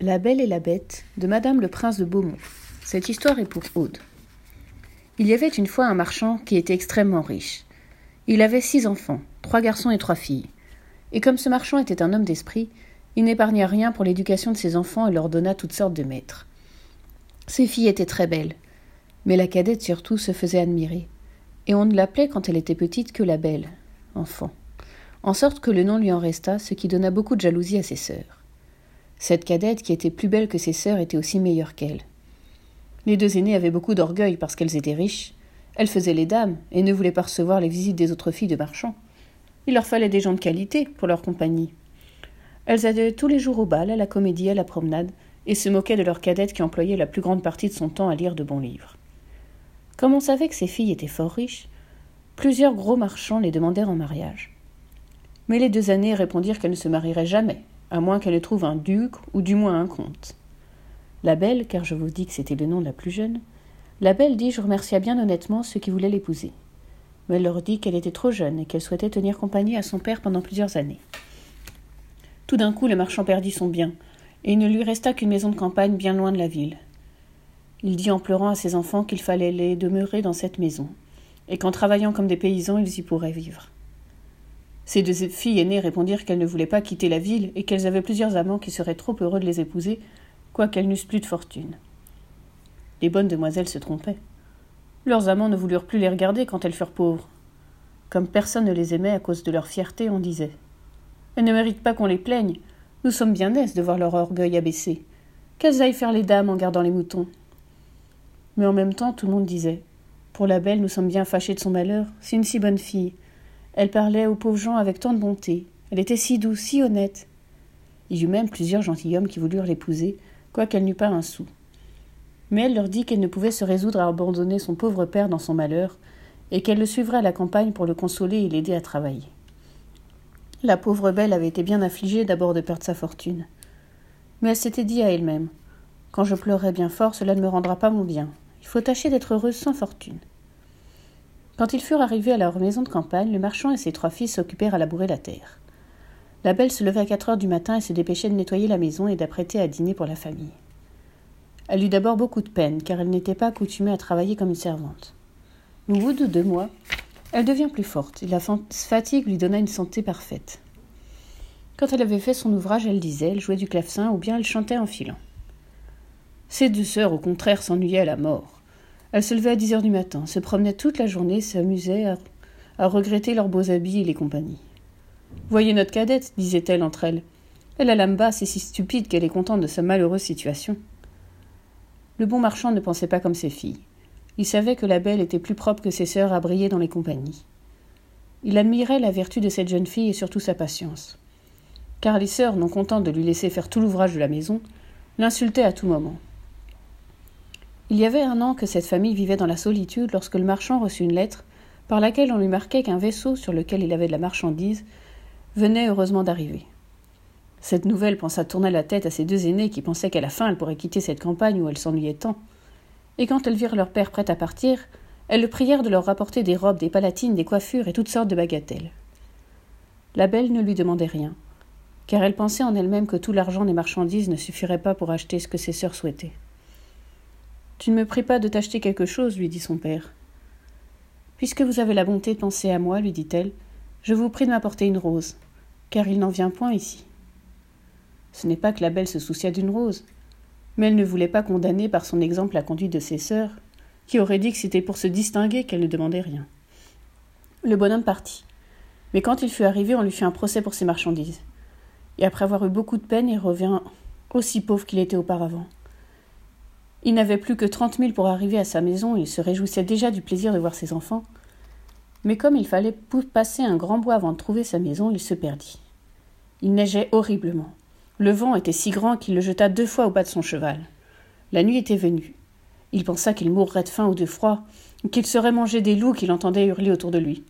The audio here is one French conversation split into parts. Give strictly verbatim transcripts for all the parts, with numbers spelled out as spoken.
La Belle et la Bête de Madame le Prince de Beaumont. Cette histoire est pour Aude. Il y avait une fois un marchand qui était extrêmement riche. Il avait six enfants, trois garçons et trois filles. Et comme ce marchand était un homme d'esprit, il n'épargna rien pour l'éducation de ses enfants et leur donna toutes sortes de maîtres. Ses filles étaient très belles, mais la cadette surtout se faisait admirer. Et on ne l'appelait quand elle était petite que la Belle, enfant. En sorte que le nom lui en resta, ce qui donna beaucoup de jalousie à ses sœurs. Cette cadette, qui était plus belle que ses sœurs, était aussi meilleure qu'elle. Les deux aînées avaient beaucoup d'orgueil parce qu'elles étaient riches. Elles faisaient les dames et ne voulaient pas recevoir les visites des autres filles de marchands. Il leur fallait des gens de qualité pour leur compagnie. Elles allaient tous les jours au bal, à la comédie, à la promenade, et se moquaient de leur cadette qui employait la plus grande partie de son temps à lire de bons livres. Comme on savait que ces filles étaient fort riches, plusieurs gros marchands les demandèrent en mariage. Mais les deux aînées répondirent qu'elles ne se marieraient jamais, à moins qu'elle ne trouve un duc ou du moins un comte. La Belle, car je vous dis que c'était le nom de la plus jeune, la Belle dit je remercia bien honnêtement ceux qui voulaient l'épouser. Mais elle leur dit qu'elle était trop jeune et qu'elle souhaitait tenir compagnie à son père pendant plusieurs années. Tout d'un coup, le marchand perdit son bien, et il ne lui resta qu'une maison de campagne bien loin de la ville. Il dit en pleurant à ses enfants qu'il fallait les demeurer dans cette maison, et qu'en travaillant comme des paysans, ils y pourraient vivre. Ces deux filles aînées répondirent qu'elles ne voulaient pas quitter la ville et qu'elles avaient plusieurs amants qui seraient trop heureux de les épouser, quoiqu'elles n'eussent plus de fortune. Les bonnes demoiselles se trompaient. Leurs amants ne voulurent plus les regarder quand elles furent pauvres. Comme personne ne les aimait à cause de leur fierté, on disait « Elles ne méritent pas qu'on les plaigne. Nous sommes bien aises de voir leur orgueil abaissé. Qu'elles aillent faire les dames en gardant les moutons. » Mais en même temps, tout le monde disait « Pour la Belle, nous sommes bien fâchés de son malheur. C'est une si bonne fille. Elle parlait aux pauvres gens avec tant de bonté. Elle était si douce, si honnête. » Il y eut même plusieurs gentilshommes qui voulurent l'épouser, quoiqu'elle n'eût pas un sou. Mais elle leur dit qu'elle ne pouvait se résoudre à abandonner son pauvre père dans son malheur, et qu'elle le suivrait à la campagne pour le consoler et l'aider à travailler. La pauvre Belle avait été bien affligée d'abord de perdre sa fortune. Mais elle s'était dit à elle-même « Quand je pleurerai bien fort, cela ne me rendra pas mon bien. Il faut tâcher d'être heureuse sans fortune. » Quand ils furent arrivés à leur maison de campagne, le marchand et ses trois filles s'occupèrent à labourer la terre. La Belle se levait à quatre heures du matin et se dépêchait de nettoyer la maison et d'apprêter à dîner pour la famille. Elle eut d'abord beaucoup de peine, car elle n'était pas accoutumée à travailler comme une servante. Au bout de deux mois, elle devint plus forte, et la fatigue lui donna une santé parfaite. Quand elle avait fait son ouvrage, elle lisait, elle jouait du clavecin, ou bien elle chantait en filant. Ses deux sœurs, au contraire, s'ennuyaient à la mort. Elles se levaient à dix heures du matin, se promenaient toute la journée, s'amusaient à, à regretter leurs beaux habits et les compagnies. « Voyez notre cadette, disait-elle entre elles. Elle a l'âme basse et si stupide qu'elle est contente de sa malheureuse situation. » Le bon marchand ne pensait pas comme ses filles. Il savait que la Belle était plus propre que ses sœurs à briller dans les compagnies. Il admirait la vertu de cette jeune fille et surtout sa patience. Car les sœurs, non contentes de lui laisser faire tout l'ouvrage de la maison, l'insultaient à tout moment. Il y avait un an que cette famille vivait dans la solitude lorsque le marchand reçut une lettre par laquelle on lui marquait qu'un vaisseau sur lequel il avait de la marchandise venait heureusement d'arriver. Cette nouvelle pensa tourner la tête à ses deux aînées qui pensaient qu'à la fin elle pourrait quitter cette campagne où elle s'ennuyait tant. Et quand elles virent leur père prêt à partir, elles le prièrent de leur rapporter des robes, des palatines, des coiffures et toutes sortes de bagatelles. La Belle ne lui demandait rien, car elle pensait en elle-même que tout l'argent des marchandises ne suffirait pas pour acheter ce que ses sœurs souhaitaient. « Tu ne me pries pas de t'acheter quelque chose, lui dit son père. « Puisque vous avez la bonté de penser à moi, lui dit-elle, je vous prie de m'apporter une rose, car il n'en vient point ici. » Ce n'est pas que la Belle se souciât d'une rose, mais elle ne voulait pas condamner par son exemple la conduite de ses sœurs, qui auraient dit que c'était pour se distinguer qu'elle ne demandait rien. Le bonhomme partit, mais quand il fut arrivé, on lui fit un procès pour ses marchandises. Et après avoir eu beaucoup de peine, il revint aussi pauvre qu'il était auparavant. Il n'avait plus que trente mille pour arriver à sa maison et il se réjouissait déjà du plaisir de voir ses enfants. Mais comme il fallait passer un grand bois avant de trouver sa maison, il se perdit. Il neigeait horriblement. Le vent était si grand qu'il le jeta deux fois au bas de son cheval. La nuit était venue. Il pensa qu'il mourrait de faim ou de froid, ou qu'il serait mangé des loups qu'il entendait hurler autour de lui.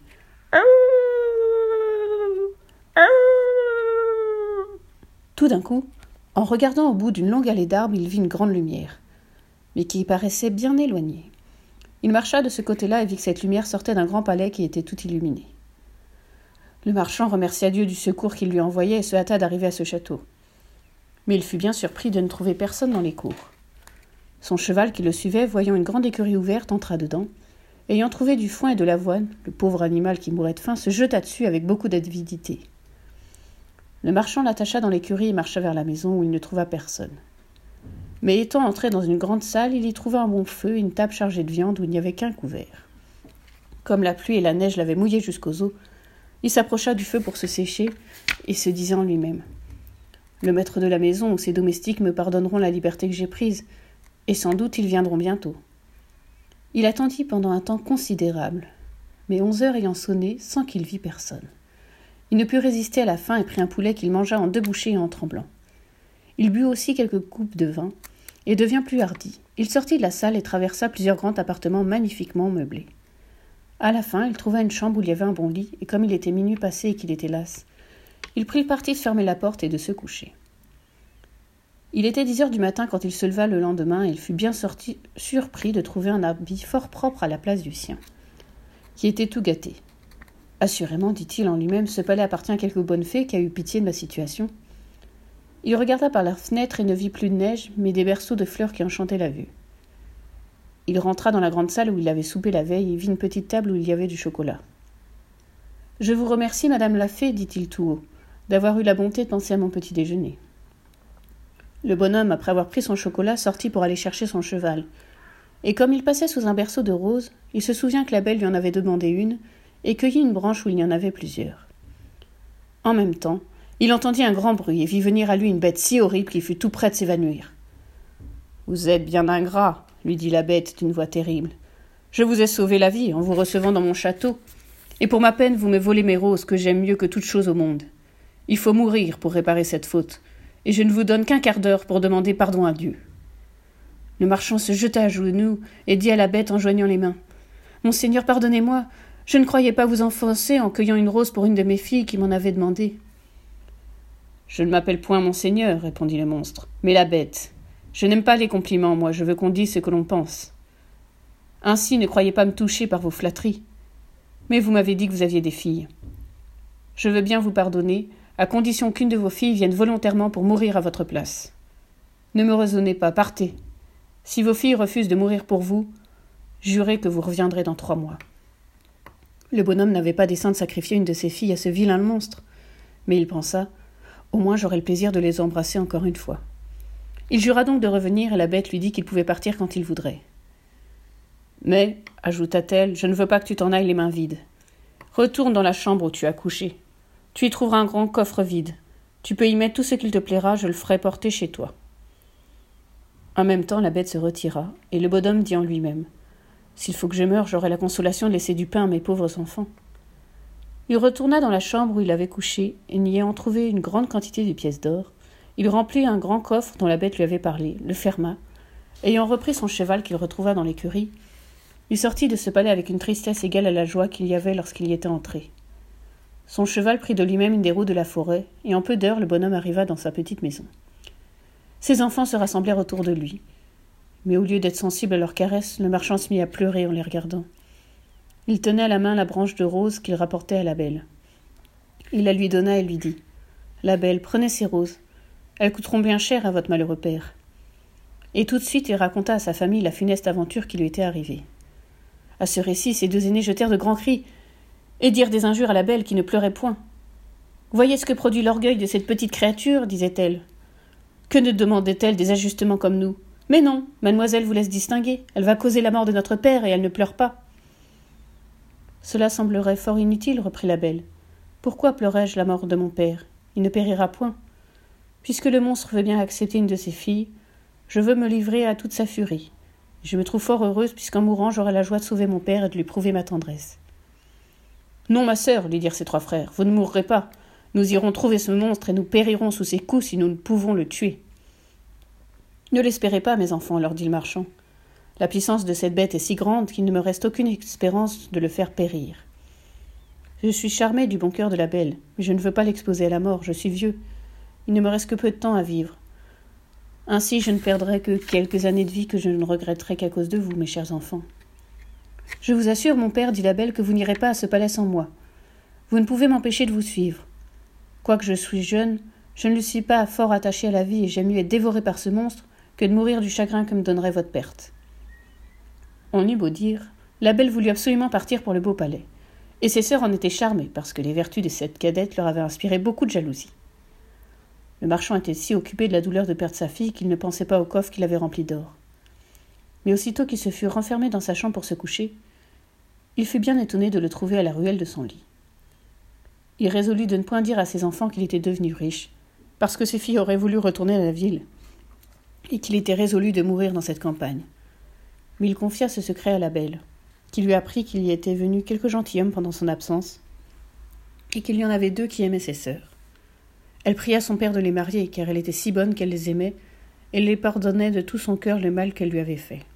Tout d'un coup, en regardant au bout d'une longue allée d'arbres, il vit une grande lumière, mais qui paraissait bien éloignée. Il marcha de ce côté-là et vit que cette lumière sortait d'un grand palais qui était tout illuminé. Le marchand remercia Dieu du secours qu'il lui envoyait et se hâta d'arriver à ce château. Mais il fut bien surpris de ne trouver personne dans les cours. Son cheval qui le suivait, voyant une grande écurie ouverte, entra dedans. Ayant trouvé du foin et de l'avoine, le pauvre animal qui mourait de faim se jeta dessus avec beaucoup d'avidité. Le marchand l'attacha dans l'écurie et marcha vers la maison où il ne trouva personne. Mais étant entré dans une grande salle, il y trouva un bon feu et une table chargée de viande où il n'y avait qu'un couvert. Comme la pluie et la neige l'avaient mouillé jusqu'aux os, il s'approcha du feu pour se sécher et se disait en lui-même « Le maître de la maison ou ses domestiques me pardonneront la liberté que j'ai prise, et sans doute ils viendront bientôt. » Il attendit pendant un temps considérable, mais onze heures ayant sonné sans qu'il vît personne. Il ne put résister à la faim et prit un poulet qu'il mangea en deux bouchées et en tremblant. Il but aussi quelques coupes de vin et devint plus hardi. Il sortit de la salle et traversa plusieurs grands appartements magnifiquement meublés. À la fin, il trouva une chambre où il y avait un bon lit, et comme il était minuit passé et qu'il était las, il prit le parti de fermer la porte et de se coucher. Il était dix heures du matin quand il se leva le lendemain et il fut bien sorti, surpris de trouver un habit fort propre à la place du sien, qui était tout gâté. « Assurément, dit-il en lui-même, ce palais appartient à quelque bonne fée qui a eu pitié de ma situation. » Il regarda par la fenêtre et ne vit plus de neige, mais des berceaux de fleurs qui enchantaient la vue. Il rentra dans la grande salle où il avait soupé la veille et vit une petite table où il y avait du chocolat. « Je vous remercie, madame la fée, dit-il tout haut, d'avoir eu la bonté de penser à mon petit déjeuner. » Le bonhomme, après avoir pris son chocolat, sortit pour aller chercher son cheval. Et comme il passait sous un berceau de roses, il se souvint que la belle lui en avait demandé une et cueillit une branche où il y en avait plusieurs. En même temps, il entendit un grand bruit et vit venir à lui une bête si horrible qu'il fut tout près de s'évanouir. « Vous êtes bien ingrat, » lui dit la bête d'une voix terrible. « Je vous ai sauvé la vie en vous recevant dans mon château, et pour ma peine vous me volez mes roses que j'aime mieux que toute chose au monde. Il faut mourir pour réparer cette faute, et je ne vous donne qu'un quart d'heure pour demander pardon à Dieu. » Le marchand se jeta à genoux et dit à la bête en joignant les mains. « Monseigneur, pardonnez-moi, je ne croyais pas vous enfoncer en cueillant une rose pour une de mes filles qui m'en avait demandé. »« Je ne m'appelle point Monseigneur, répondit le monstre, mais la bête. Je n'aime pas les compliments, moi, je veux qu'on dise ce que l'on pense. Ainsi, ne croyez pas me toucher par vos flatteries. Mais vous m'avez dit que vous aviez des filles. Je veux bien vous pardonner, à condition qu'une de vos filles vienne volontairement pour mourir à votre place. Ne me raisonnez pas, partez. Si vos filles refusent de mourir pour vous, jurez que vous reviendrez dans trois mois. » Le bonhomme n'avait pas dessein de sacrifier une de ses filles à ce vilain monstre, mais il pensa « Au moins j'aurai le plaisir de les embrasser encore une fois. » Il jura donc de revenir et la bête lui dit qu'il pouvait partir quand il voudrait. « Mais, ajouta-t-elle, je ne veux pas que tu t'en ailles les mains vides. Retourne dans la chambre où tu as couché. Tu y trouveras un grand coffre vide. Tu peux y mettre tout ce qu'il te plaira, je le ferai porter chez toi. » En même temps, la bête se retira, et le bonhomme dit en lui-même « S'il faut que je meure, j'aurai la consolation de laisser du pain à mes pauvres enfants. » Il retourna dans la chambre où il avait couché, et n'y ayant trouvé une grande quantité de pièces d'or, il remplit un grand coffre dont la bête lui avait parlé, le ferma. Ayant repris son cheval qu'il retrouva dans l'écurie, il sortit de ce palais avec une tristesse égale à la joie qu'il y avait lorsqu'il y était entré. Son cheval prit de lui-même une des routes de la forêt, et en peu d'heures le bonhomme arriva dans sa petite maison. Ses enfants se rassemblèrent autour de lui. Mais au lieu d'être sensible à leurs caresses, le marchand se mit à pleurer en les regardant. Il tenait à la main la branche de rose qu'il rapportait à la belle. Il la lui donna et lui dit « La belle, prenez ces roses. Elles coûteront bien cher à votre malheureux père. » Et tout de suite il raconta à sa famille la funeste aventure qui lui était arrivée. À ce récit, ses deux aînés jetèrent de grands cris et dirent des injures à la belle qui ne pleurait point. « Voyez ce que produit l'orgueil de cette petite créature, disait-elle. Que ne demandait-elle des ajustements comme nous? Mais non, mademoiselle vous laisse distinguer. Elle va causer la mort de notre père et elle ne pleure pas. » Cela semblerait fort inutile, reprit la belle. Pourquoi pleurais-je la mort de mon père? Il ne périra point. Puisque le monstre veut bien accepter une de ses filles, je veux me livrer à toute sa furie. Je me trouve fort heureuse puisqu'en mourant j'aurai la joie de sauver mon père et de lui prouver ma tendresse. Non, ma sœur, lui dirent ses trois frères, vous ne mourrez pas. Nous irons trouver ce monstre et nous périrons sous ses coups si nous ne pouvons le tuer. Ne l'espérez pas, mes enfants, leur dit le marchand. La puissance de cette bête est si grande qu'il ne me reste aucune espérance de le faire périr. Je suis charmé du bon cœur de la belle, mais je ne veux pas l'exposer à la mort, je suis vieux. Il ne me reste que peu de temps à vivre. Ainsi, je ne perdrai que quelques années de vie que je ne regretterai qu'à cause de vous, mes chers enfants. Je vous assure, mon père, dit la belle, que vous n'irez pas à ce palais sans moi. Vous ne pouvez m'empêcher de vous suivre. Quoique je suis jeune, Je ne le suis pas fort attaché à la vie et j'aime mieux être dévoré par ce monstre que de mourir du chagrin que me donnerait votre perte. » On eut beau dire, la belle voulut absolument partir pour le beau palais, et ses sœurs en étaient charmées parce que les vertus de cette cadette leur avaient inspiré beaucoup de jalousie. Le marchand était si occupé de la douleur de perdre sa fille qu'il ne pensait pas au coffre qu'il avait rempli d'or. Mais aussitôt qu'il se fut renfermé dans sa chambre pour se coucher, il fut bien étonné de le trouver à la ruelle de son lit. Il résolut de ne point dire à ses enfants qu'il était devenu riche, parce que ses filles auraient voulu retourner à la ville, et qu'il était résolu de mourir dans cette campagne. Mais il confia ce secret à la belle, qui lui apprit qu'il y était venu quelques gentilshommes pendant son absence, et qu'il y en avait deux qui aimaient ses sœurs. Elle pria son père de les marier, car elle était si bonne qu'elle les aimait, et les pardonnait de tout son cœur le mal qu'elle lui avait fait.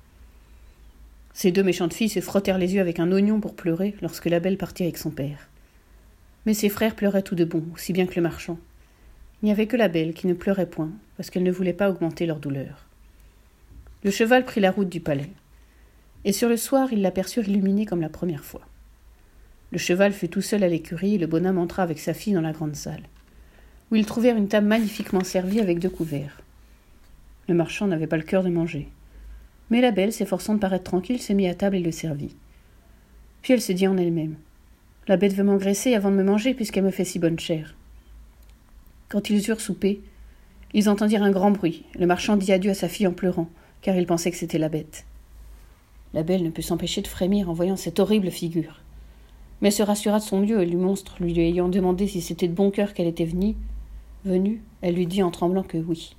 Ces deux méchantes filles se frottèrent les yeux avec un oignon pour pleurer lorsque la belle partit avec son père. Mais ses frères pleuraient tout de bon, aussi bien que le marchand. Il n'y avait que la belle qui ne pleurait point, parce qu'elle ne voulait pas augmenter leur douleur. Le cheval prit la route du palais, et sur le soir ils l'aperçurent illuminé comme la première fois. Le cheval fut tout seul à l'écurie, et le bonhomme entra avec sa fille dans la grande salle, où ils trouvèrent une table magnifiquement servie avec deux couverts. Le marchand n'avait pas le cœur de manger, mais la belle, s'efforçant de paraître tranquille, se mit à table et le servit. Puis elle se dit en elle-même: « La bête veut m'engraisser avant de me manger, puisqu'elle me fait si bonne chère. » Quand ils eurent soupé, ils entendirent un grand bruit. Le marchand dit adieu à sa fille en pleurant, car il pensait que c'était la bête. La belle ne put s'empêcher de frémir en voyant cette horrible figure, mais se rassura de son mieux, et le monstre, lui ayant demandé si c'était de bon cœur qu'elle était venue, venue, elle lui dit en tremblant que oui.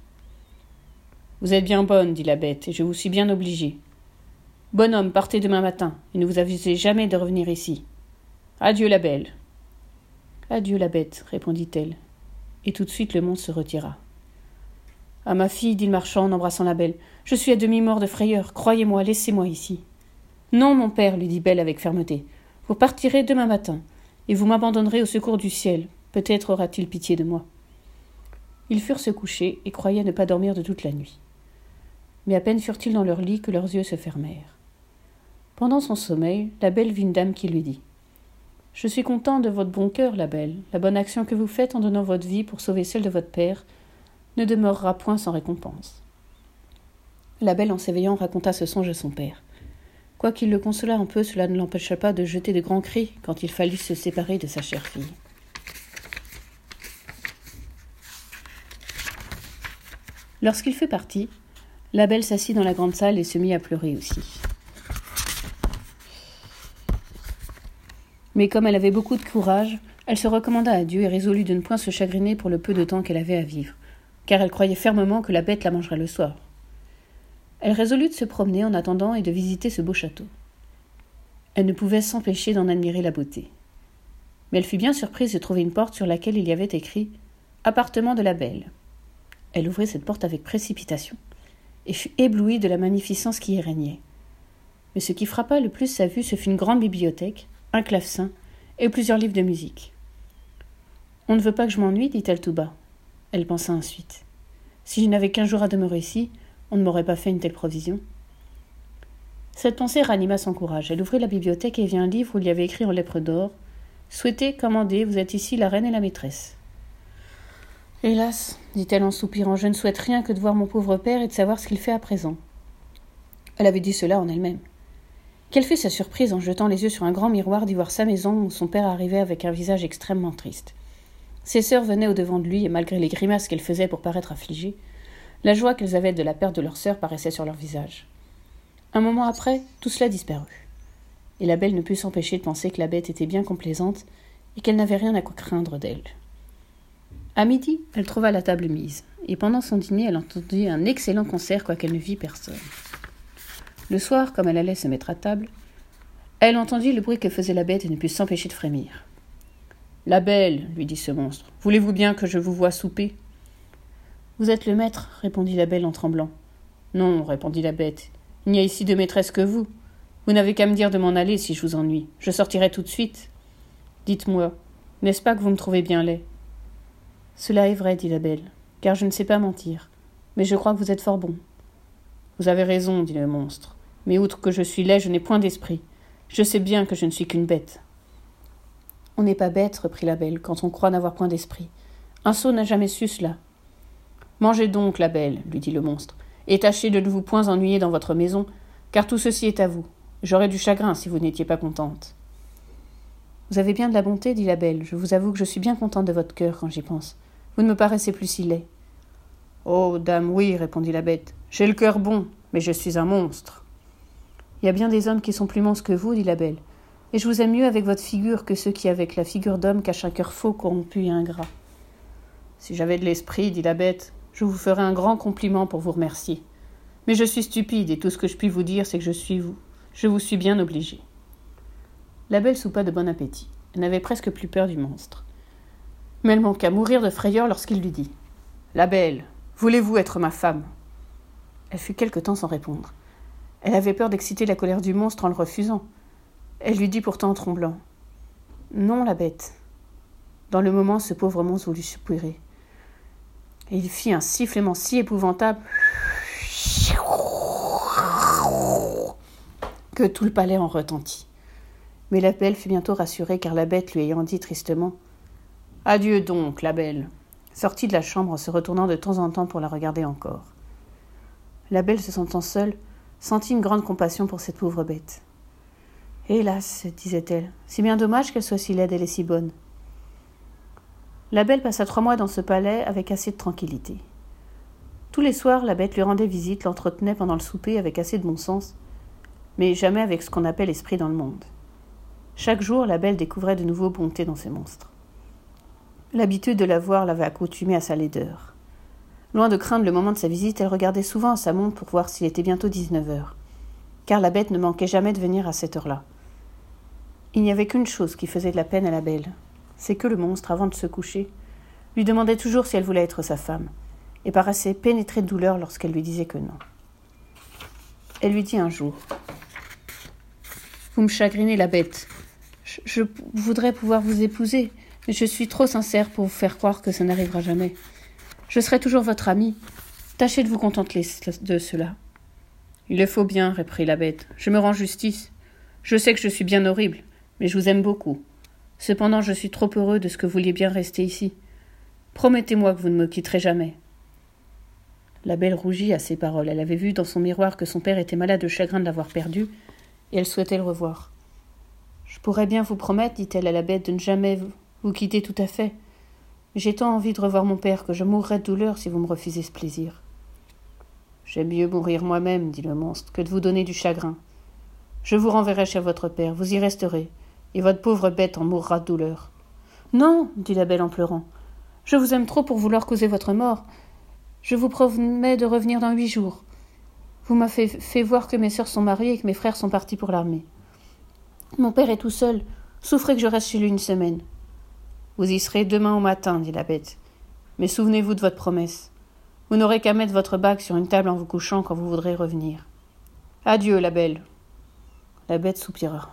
« Vous êtes bien bonne, dit la bête, et je vous suis bien obligée. Bonhomme, partez demain matin, et ne vous avisez jamais de revenir ici. Adieu, la belle. »« Adieu, la bête, répondit-elle, et tout de suite le monstre se retira. « Ah, ma fille, dit le marchand en embrassant la belle, je suis à demi-mort de frayeur, croyez-moi, laissez-moi ici. »« Non, mon père, lui dit Belle avec fermeté, vous partirez demain matin, et vous m'abandonnerez au secours du ciel, peut-être aura-t-il pitié de moi. » Ils furent se coucher et croyaient ne pas dormir de toute la nuit. Mais à peine furent-ils dans leur lit que leurs yeux se fermèrent. Pendant son sommeil, la belle vit une dame qui lui dit: « Je suis content de votre bon cœur, la belle. La bonne action que vous faites en donnant votre vie pour sauver celle de votre père ne demeurera point sans récompense. » La belle, en s'éveillant, raconta ce songe à son père. Quoiqu'il le consolât un peu, cela ne l'empêcha pas de jeter de grands cris quand il fallut se séparer de sa chère fille. Lorsqu'il fut parti, la belle s'assit dans la grande salle et se mit à pleurer aussi. Mais comme elle avait beaucoup de courage, elle se recommanda à Dieu et résolut de ne point se chagriner pour le peu de temps qu'elle avait à vivre, car elle croyait fermement que la bête la mangerait le soir. Elle résolut de se promener en attendant et de visiter ce beau château. Elle ne pouvait s'empêcher d'en admirer la beauté. Mais elle fut bien surprise de trouver une porte sur laquelle il y avait écrit « Appartement de la belle ». Elle ouvrit cette porte avec précipitation et fut éblouie de la magnificence qui y régnait. Mais ce qui frappa le plus sa vue, ce fut une grande bibliothèque, un clavecin et plusieurs livres de musique. « On ne veut pas que je m'ennuie, dit-elle tout bas. » Elle pensa ensuite. « Si je n'avais qu'un jour à demeurer ici, on ne m'aurait pas fait une telle provision. » Cette pensée ranima son courage. Elle ouvrit la bibliothèque et vit un livre où il y avait écrit en lettres d'or « Souhaitez, commandez, vous êtes ici la reine et la maîtresse. » « Hélas, dit-elle en soupirant, je ne souhaite rien que de voir mon pauvre père et de savoir ce qu'il fait à présent. » Elle avait dit cela en elle-même. Quelle fut sa surprise en jetant les yeux sur un grand miroir d'y voir sa maison où son père arrivait avec un visage extrêmement triste. Ses sœurs venaient au-devant de lui et malgré les grimaces qu'elles faisaient pour paraître affligées, la joie qu'elles avaient de la perte de leur sœur paraissait sur leur visage. Un moment après, tout cela disparut. Et la belle ne put s'empêcher de penser que la bête était bien complaisante et qu'elle n'avait rien à craindre d'elle. À midi, elle trouva la table mise, et pendant son dîner, elle entendit un excellent concert, quoiqu'elle ne vit personne. Le soir, comme elle allait se mettre à table, elle entendit le bruit que faisait la bête et ne put s'empêcher de frémir. « La belle, lui dit ce monstre, voulez-vous bien que je vous voie souper ?»« Vous êtes le maître, répondit la belle en tremblant. »« Non, répondit la bête, il n'y a ici de maîtresse que vous. Vous n'avez qu'à me dire de m'en aller si je vous ennuie. Je sortirai tout de suite. Dites-moi, n'est-ce pas que vous me trouvez bien laid ?»« Cela est vrai, dit la belle, car je ne sais pas mentir, mais je crois que vous êtes fort bon. »« Vous avez raison, dit le monstre, mais outre que je suis laid, je n'ai point d'esprit. Je sais bien que je ne suis qu'une bête. »« On n'est pas bête, reprit la belle, quand on croit n'avoir point d'esprit. Un sot n'a jamais su cela. Mangez donc, la belle, lui dit le monstre, et tâchez de ne vous point ennuyer dans votre maison, car tout ceci est à vous. J'aurais du chagrin si vous n'étiez pas contente. Vous avez bien de la bonté, dit la belle. Je vous avoue que je suis bien contente de votre cœur quand j'y pense. Vous ne me paraissez plus si laid. Oh, dame, oui, répondit la bête. J'ai le cœur bon, mais je suis un monstre. Il y a bien des hommes qui sont plus monstres que vous, dit la belle. Et je vous aime mieux avec votre figure que ceux qui, avec la figure d'homme, cachent un cœur faux, corrompu et ingrat. Si j'avais de l'esprit, dit la bête, je vous ferais un grand compliment pour vous remercier. Mais je suis stupide, et tout ce que je puis vous dire, c'est que je suis vous. Je vous suis bien obligée. La belle soupa de bon appétit. Elle n'avait presque plus peur du monstre. Mais elle manqua mourir de frayeur lorsqu'il lui dit « La belle, voulez-vous être ma femme ?» Elle fut quelque temps sans répondre. Elle avait peur d'exciter la colère du monstre en le refusant. Elle lui dit pourtant en tremblant « Non, la bête. » Dans le moment, ce pauvre monstre voulut soupirer. Et il fit un sifflement si épouvantable que tout le palais en retentit. Mais la belle fut bientôt rassurée, car la bête lui ayant dit tristement « Adieu donc, la belle !» sortit de la chambre en se retournant de temps en temps pour la regarder encore. La belle, se sentant seule, sentit une grande compassion pour cette pauvre bête. « Hélas, disait-elle, c'est bien dommage qu'elle soit si laide, elle est si bonne. » La belle passa trois mois dans ce palais avec assez de tranquillité. Tous les soirs, la bête lui rendait visite, l'entretenait pendant le souper avec assez de bon sens, mais jamais avec ce qu'on appelle esprit dans le monde. Chaque jour, la belle découvrait de nouveaux bontés dans ces monstres. L'habitude de la voir l'avait accoutumée à sa laideur. Loin de craindre le moment de sa visite, elle regardait souvent à sa montre pour voir s'il était bientôt dix-neuf heures, car la bête ne manquait jamais de venir à cette heure-là. Il n'y avait qu'une chose qui faisait de la peine à la belle, c'est que le monstre, avant de se coucher, lui demandait toujours si elle voulait être sa femme, et paraissait pénétré de douleur lorsqu'elle lui disait que non. Elle lui dit un jour « Vous me chagrinez, la bête. Je, je voudrais pouvoir vous épouser, mais je suis trop sincère pour vous faire croire que ça n'arrivera jamais. Je serai toujours votre amie. Tâchez de vous contenter de cela. »« Il le faut bien, reprit la bête. Je me rends justice. Je sais que je suis bien horrible, mais je vous aime beaucoup. Cependant, je suis trop heureux de ce que vous vouliez bien rester ici. Promettez-moi que vous ne me quitterez jamais. » La belle rougit à ces paroles. Elle avait vu dans son miroir que son père était malade de chagrin de l'avoir perdu, et elle souhaitait le revoir. « Je pourrais bien vous promettre, dit-elle à la bête, de ne jamais vous quitter tout à fait. Mais j'ai tant envie de revoir mon père que je mourrais de douleur si vous me refusez ce plaisir. »« J'aime mieux mourir moi-même, dit le monstre, que de vous donner du chagrin. Je vous renverrai chez votre père, vous y resterez, et votre pauvre bête en mourra de douleur. »« Non, dit la belle en pleurant, je vous aime trop pour vouloir causer votre mort. Je vous promets de revenir dans huit jours. Vous m'avez fait voir que mes sœurs sont mariées et que mes frères sont partis pour l'armée. Mon père est tout seul. Souffrez que je reste chez lui une semaine. »« Vous y serez demain au matin, dit la bête. Mais souvenez-vous de votre promesse. Vous n'aurez qu'à mettre votre bague sur une table en vous couchant quand vous voudrez revenir. Adieu, la belle. » La bête soupira,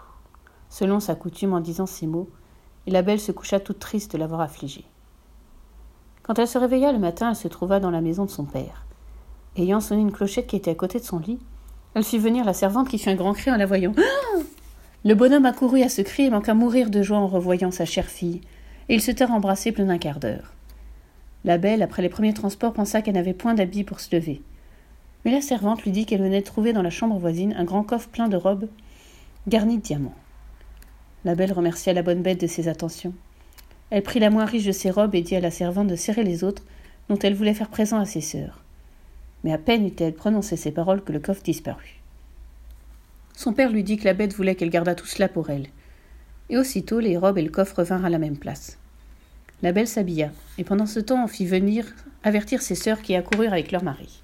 selon sa coutume, en disant ces mots, et la belle se coucha toute triste de l'avoir affligée. Quand elle se réveilla le matin, elle se trouva dans la maison de son père. Ayant sonné une clochette qui était à côté de son lit, elle fit venir la servante qui fit un grand cri en la voyant. Ah ! Le bonhomme accourut à ce cri et manqua mourir de joie en revoyant sa chère fille, et ils se tinrent embrassés plus d'un quart d'heure. La belle, après les premiers transports, pensa qu'elle n'avait point d'habits pour se lever. Mais la servante lui dit qu'elle venait de trouver dans la chambre voisine un grand coffre plein de robes garnies de diamants. La belle remercia la bonne bête de ses attentions. Elle prit la moins riche de ses robes et dit à la servante de serrer les autres, dont elle voulait faire présent à ses sœurs. Mais à peine eut-elle prononcé ces paroles que le coffre disparut. Son père lui dit que la bête voulait qu'elle gardât tout cela pour elle. Et aussitôt, les robes et le coffre vinrent à la même place. La belle s'habilla, et pendant ce temps, on fit venir avertir ses sœurs qui accoururent avec leur mari.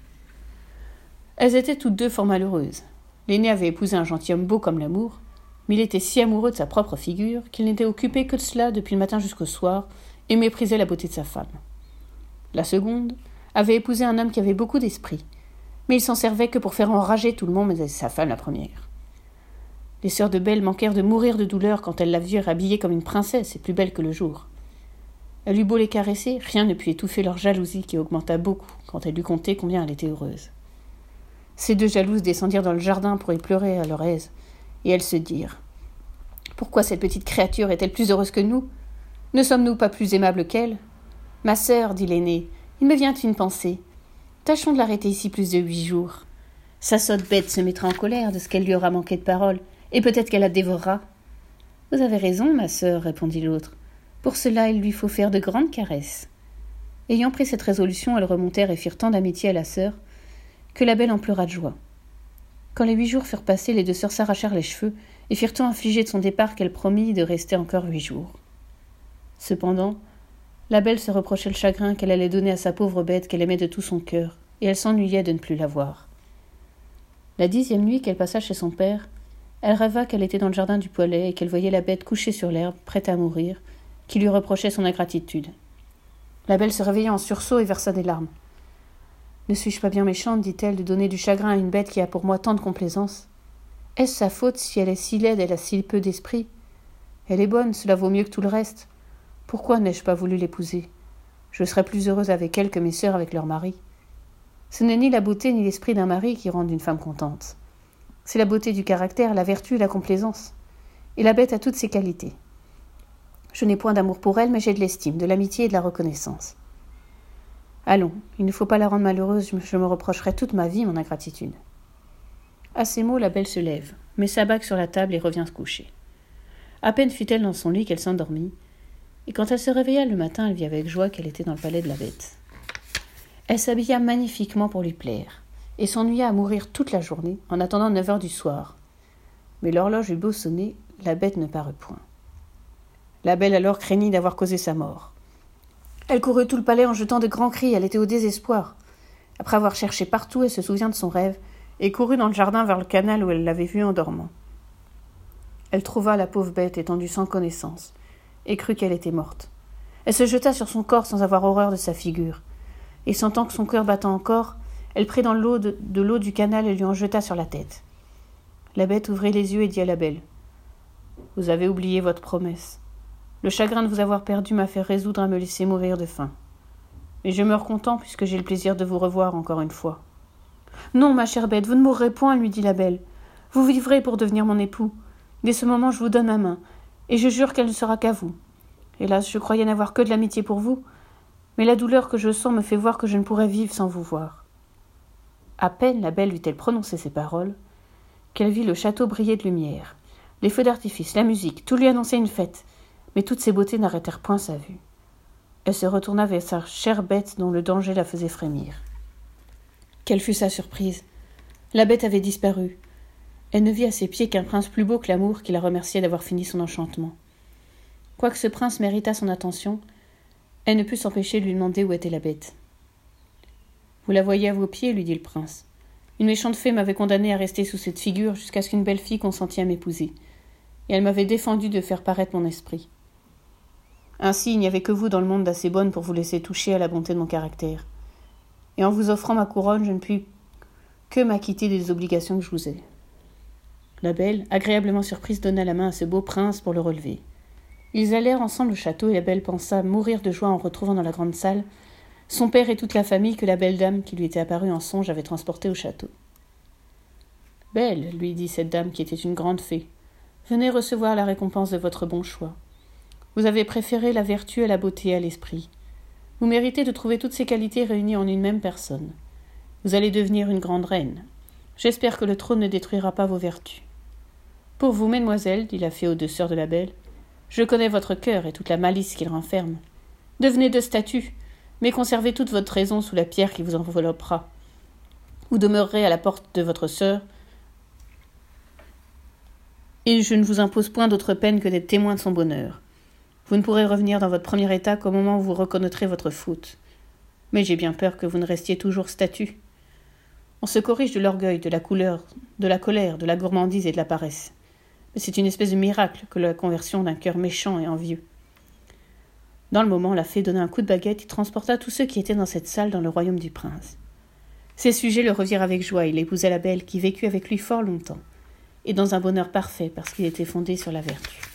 Elles étaient toutes deux fort malheureuses. L'aînée avait épousé un gentilhomme beau comme l'amour, mais il était si amoureux de sa propre figure qu'il n'était occupé que de cela depuis le matin jusqu'au soir et méprisait la beauté de sa femme. La seconde avait épousé un homme qui avait beaucoup d'esprit, mais il s'en servait que pour faire enrager tout le monde, mais sa femme la première. Les sœurs de Belle manquèrent de mourir de douleur quand elles la virent habillée comme une princesse et plus belle que le jour. Elle eut beau les caresser, rien ne put étouffer leur jalousie qui augmenta beaucoup quand elle eut compté combien elle était heureuse. Ces deux jalouses descendirent dans le jardin pour y pleurer à leur aise, et elles se dirent « Pourquoi cette petite créature est-elle plus heureuse que nous? Ne sommes-nous pas plus aimables qu'elle? Ma sœur, dit l'aîné, il me vient une pensée. Tâchons de l'arrêter ici plus de huit jours. Sa sotte bête se mettra en colère de ce qu'elle lui aura manqué de parole, et peut-être qu'elle la dévorera. Vous avez raison, ma sœur, répondit l'autre. Pour cela, il lui faut faire de grandes caresses. Ayant pris cette résolution, elles remontèrent et firent tant d'amitié à la sœur que la belle en pleura de joie. Quand les huit jours furent passés, les deux sœurs s'arrachèrent les cheveux et firent tant affligées de son départ qu'elle promit de rester encore huit jours. Cependant, la belle se reprochait le chagrin qu'elle allait donner à sa pauvre bête qu'elle aimait de tout son cœur, et elle s'ennuyait de ne plus la voir. La dixième nuit qu'elle passa chez son père, elle rêva qu'elle était dans le jardin du poêlet et qu'elle voyait la bête couchée sur l'herbe, prête à mourir, qui lui reprochait son ingratitude. La belle se réveilla en sursaut et versa des larmes. « Ne suis-je pas bien méchante, dit-elle, de donner du chagrin à une bête qui a pour moi tant de complaisance ? Est-ce sa faute si elle est si laide, elle a si peu d'esprit ? Elle est bonne, cela vaut mieux que tout le reste. Pourquoi n'ai-je pas voulu l'épouser ? Je serais plus heureuse avec elle que mes sœurs avec leur mari. Ce n'est ni la beauté ni l'esprit d'un mari qui rendent une femme contente. C'est la beauté du caractère, la vertu et la complaisance. Et la bête a toutes ces qualités. Je n'ai point d'amour pour elle, mais j'ai de l'estime, de l'amitié et de la reconnaissance. Allons, il ne faut pas la rendre malheureuse, je me reprocherai toute ma vie mon ingratitude. » À ces mots, la belle se lève, met sa bague sur la table et revient se coucher. À peine fut-elle dans son lit qu'elle s'endormit, et quand elle se réveilla le matin, elle vit avec joie qu'elle était dans le palais de la bête. Elle s'habilla magnifiquement pour lui plaire, et s'ennuya à mourir toute la journée en attendant neuf heures du soir. Mais l'horloge eut beau sonner, la bête ne parut point. La belle alors craignit d'avoir causé sa mort. Elle courut tout le palais en jetant de grands cris, elle était au désespoir. Après avoir cherché partout, elle se souvint de son rêve, et courut dans le jardin vers le canal où elle l'avait vue en dormant. Elle trouva la pauvre bête étendue sans connaissance, et crut qu'elle était morte. Elle se jeta sur son corps sans avoir horreur de sa figure, et sentant que son cœur battant encore, elle prit dans l'eau de, de l'eau du canal et lui en jeta sur la tête. La bête ouvrit les yeux et dit à la belle « Vous avez oublié votre promesse. Le chagrin de vous avoir perdu m'a fait résoudre à me laisser mourir de faim. Mais je meurs content puisque j'ai le plaisir de vous revoir encore une fois. »« Non, ma chère bête, vous ne mourrez point, lui dit la belle. Vous vivrez pour devenir mon époux. Dès ce moment, je vous donne ma main, et je jure qu'elle ne sera qu'à vous. Hélas, je croyais n'avoir que de l'amitié pour vous, mais la douleur que je sens me fait voir que je ne pourrais vivre sans vous voir. » À peine la belle eut-elle prononcé ces paroles, qu'elle vit le château briller de lumière. Les feux d'artifice, la musique, tout lui annonçait une fête, mais toutes ces beautés n'arrêtèrent point sa vue. Elle se retourna vers sa chère bête dont le danger la faisait frémir. Quelle fut sa surprise! La bête avait disparu. Elle ne vit à ses pieds qu'un prince plus beau que l'amour qui la remerciait d'avoir fini son enchantement. Quoique ce prince méritât son attention, elle ne put s'empêcher de lui demander où était la bête. « Vous la voyez à vos pieds, lui dit le prince. Une méchante fée m'avait condamné à rester sous cette figure jusqu'à ce qu'une belle fille consentit à m'épouser, et elle m'avait défendu de faire paraître mon esprit. Ainsi, il n'y avait que vous dans le monde d'assez bonne pour vous laisser toucher à la bonté de mon caractère. Et en vous offrant ma couronne, je ne puis que m'acquitter des obligations que je vous ai. » La belle, agréablement surprise, donna la main à ce beau prince pour le relever. Ils allèrent ensemble au château et la belle pensa mourir de joie en retrouvant dans la grande salle son père et toute la famille que la belle dame qui lui était apparue en songe avait transportée au château. « Belle, lui dit cette dame qui était une grande fée, venez recevoir la récompense de votre bon choix. Vous avez préféré la vertu à la beauté et à l'esprit. Vous méritez de trouver toutes ces qualités réunies en une même personne. Vous allez devenir une grande reine. J'espère que le trône ne détruira pas vos vertus. Pour vous, mesdemoiselles, dit la fée aux deux sœurs de la belle, je connais votre cœur et toute la malice qu'il renferme. Devenez deux statues, mais conservez toute votre raison sous la pierre qui vous enveloppera. Vous demeurerez à la porte de votre sœur, et je ne vous impose point d'autre peine que d'être témoin de son bonheur. Vous ne pourrez revenir dans votre premier état qu'au moment où vous reconnaîtrez votre faute. Mais j'ai bien peur que vous ne restiez toujours statue. On se corrige de l'orgueil, de la couleur, de la colère, de la gourmandise et de la paresse. Mais c'est une espèce de miracle que la conversion d'un cœur méchant et envieux. Dans le moment, la fée donna un coup de baguette et transporta tous ceux qui étaient dans cette salle dans le royaume du prince. Ses sujets le revirent avec joie, il épousa la belle qui vécut avec lui fort longtemps, et dans un bonheur parfait parce qu'il était fondé sur la vertu.